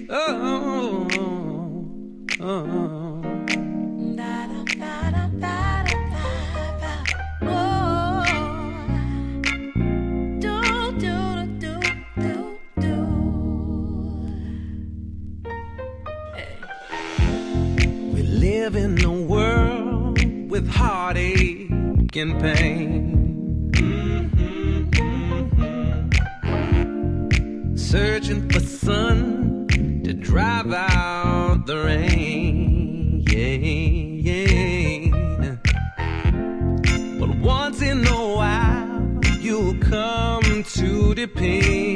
Oh, oh. We live in a world with heartache and pain. Searching for sun to drive out the rain. But once in a while you'll come to depend.